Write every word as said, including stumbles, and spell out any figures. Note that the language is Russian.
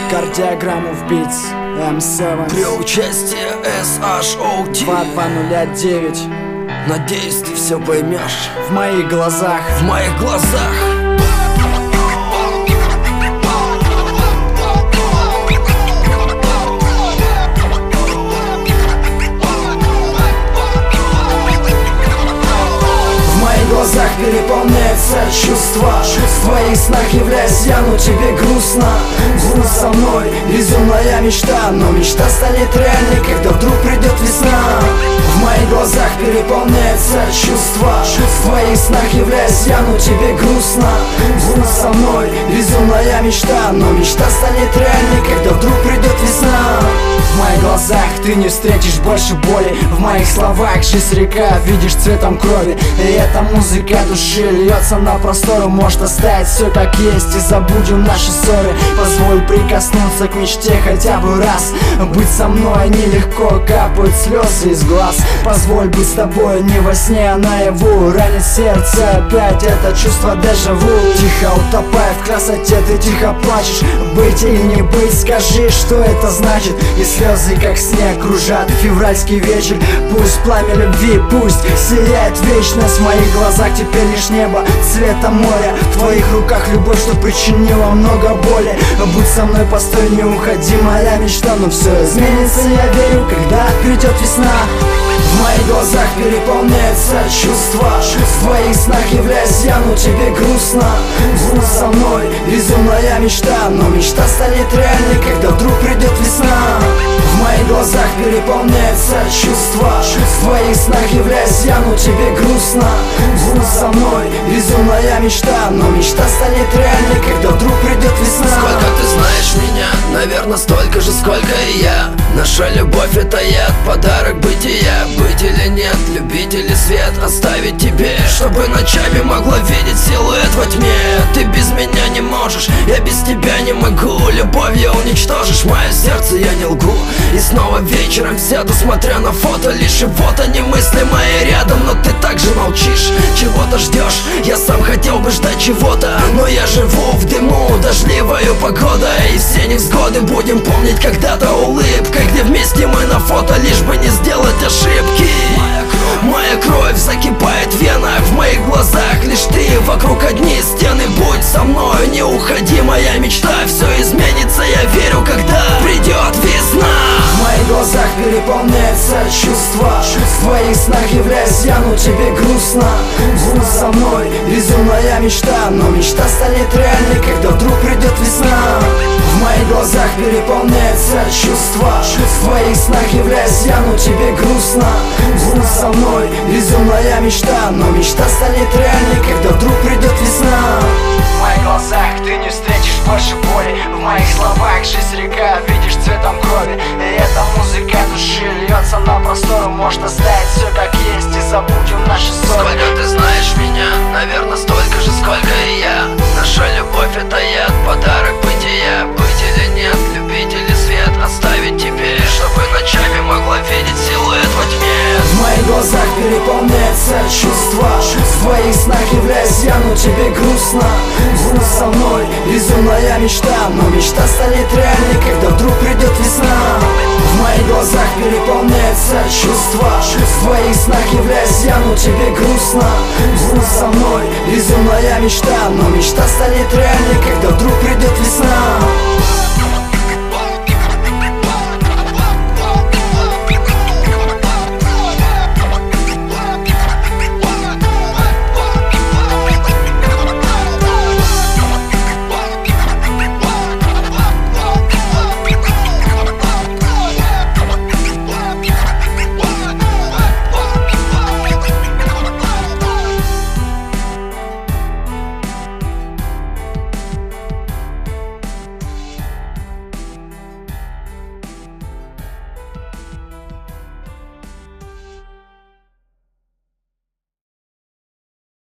Кардиограмму в битс эм семь при участии эс эйч о ти два два ноль девять. Надеюсь, ты все поймешь. В моих глазах, в моих глазах. В глазах переполняются чувства. В твоих снах являюсь я, но тебе грустно. Груз со мной, безумная мечта. Но мечта станет реальной, когда вдруг придет весна. В моих глазах переполняются чувства. В твоих снах являюсь я, но тебе грустно. Груз со мной, безумная мечта. Но мечта станет реальной, когда вдруг придет весна. В моих глазах ты не встретишь больше боли. В моих словах жизнь река, видишь цветом крови. И эта музыка души льется на просторы. Может оставить все как есть и забудем наши ссоры. Позволь прикоснуться к мечте хотя бы раз. Быть со мной нелегко, капают слезы из глаз. Позволь быть с тобой не во сне, а наяву. Ранит сердце опять это чувство дежавю. Тихо утопая в красоте, ты тихо плачешь. Быть или не быть, скажи, что это значит. И слезы как снег кружат февральский вечер. Пусть пламя любви, пусть сияет вечность. В моих глазах теперь лишь небо цвета моря. В твоих руках любовь, что причинила много боли. Будь со мной, постой, не уходи, моя мечта. Но все изменится, я верю, когда придет весна. В моих глазах переполняются чувства. В твоих снах являюсь я, но тебе грустно. Груз со мной, безумная мечта. Но мечта станет реальной, когда вдруг придет весна. В моих глазах переполняются чувства. В твоих снах являюсь я, но тебе грустно. Груз со мной, безумная мечта. Но мечта станет реальной, когда вдруг придет весна. Сколько ты знаешь меня, наверное, столько же, сколько и я. Наша любовь — это яд, подарок бытия. Быть или нет, любить или свет оставить тебе, чтобы ночами могла видеть силуэт во тьме. Ты без меня не можешь, я без тебя не могу. Любовью уничтожишь мое сердце, я не лгу. И снова вечером сяду, смотря на фото. Лишь и вот они, мысли мои рядом. Но ты также молчишь, чего-то ждешь. Я сам хотел бы ждать чего-то, но я живу в дыму, дождливою погода. И все невзгоды будем помнить когда-то улыбкой, где вместе мы на фото, лишь бы не сделать ошибки. Моя кровь, моя кровь закипает в венах. В моих глазах лишь ты, вокруг одни стены. Будь со мной, не уходи, моя мечта. Все изменится, я верю, когда придет весна. В моих глазах переполняются чувства. В твоих снах являюсь я, но тебе грустно. Груз со мной, безумная мечта. Но мечта станет реальной, когда вдруг придет весна. В моих глазах переполняются чувства. В твоих снах являюсь я, но тебе грустно. Груз со мной, безумная мечта. Но мечта станет реальной, когда вдруг придет весна. В моих глазах ты не встретишь больше боли. В моих словах жизнь река, видишь цветом крови. И эта музыка души льется на просторы. Может оставить все как есть и забудем наши ссоры. Сколько ты знаешь меня, наверное, столько же, сколько и я. Наша любовь — это яд, подарок бытия. Быть или нет, любить или свет оставить тебе, чтобы ночами могла видеть силуэт во тьме. В моих глазах переполняются чувства. В твоих снах являюсь я, но тебе грустно. Груз со мной, безумная мечта. Но мечта станет реальной, когда вдруг придет весна. В моих глазах переполняются чувства. В твоих снах являюсь я, но тебе грустно. Груз со мной, безумная мечта. Но мечта станет реальной, когда вдруг придет весна.